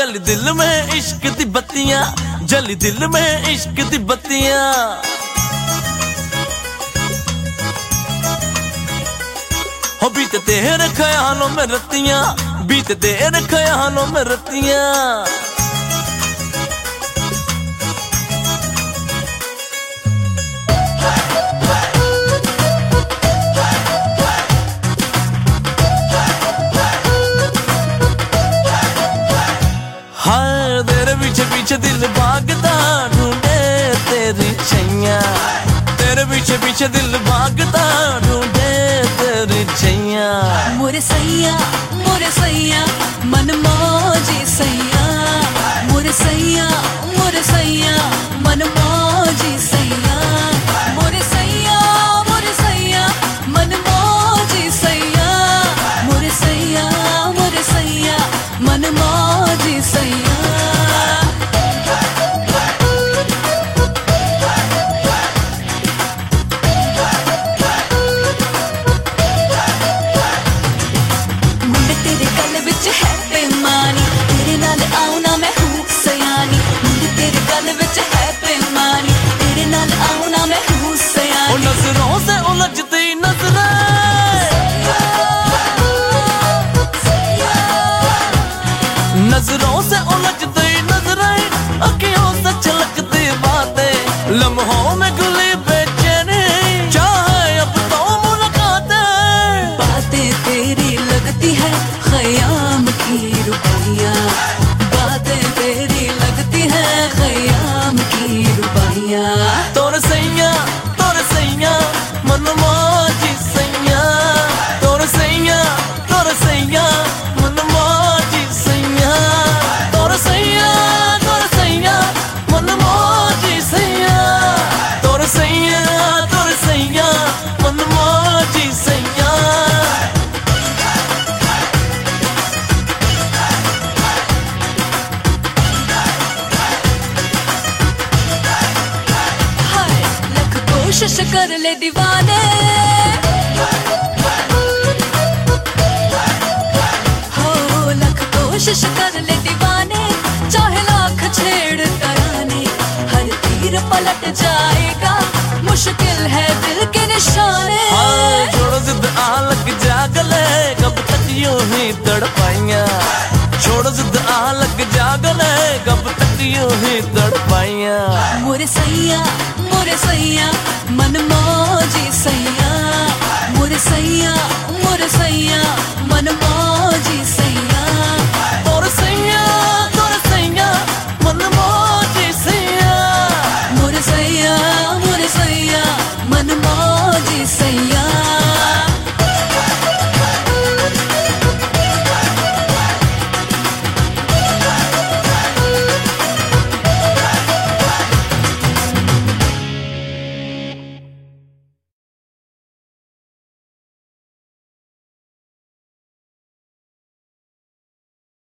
जल दिल में इश्क दी बत्तियां, जल दिल में इश्क दी बत्तियां। हो बीत तेरे ख्यालों में रतियां, बीत तेरे ख्यालों में रतियां। हाय तेरे पीछे पीछे दिल भागता ढूंढे तेरी छैया, तेरे पीछे पीछे दिल भागता ढूंढे तेरी छैया। मोरे सैया मन मौजी सैया, मोरे सैया मन मौजी सैया, मोरे सैया मन मौजी सैया, मोरे सैया मन मौजी सैया। नजरों से उलझती नजरें, नजरों से उलझती नजरें, अखियों से छलकती बातें, लम्हों में गुली बेचैनी, चाहे अब तो मुलाकातें। बातें तेरी लगती है ख़याम की रुपैया, बातें तेरी लगती है ख़याम की रुपैया। तोरे सैया मन मौजी सैया, तोरे सैया मन मौजी सैया, तोरे सैया मन मौजी सैया, तोरे सैया मन मौजी सैया। हाय लख कोशिश कर ले दीवाने, कोशिश कर ले दीवाने, चाहे लाख छेड़ तराने, हर तीर पलट जाएगा, मुश्किल है दिल के निशाने। हाँ छोड़ो जिद आ लग जा गले, कब तक यूं ही तड़पाइयां, छोड़ो जिद आ लग जा गले, कब तक यूं ही तड़पाइयां। मोरे सैया मन मौजी सैया, मोरे सैया मन मौजी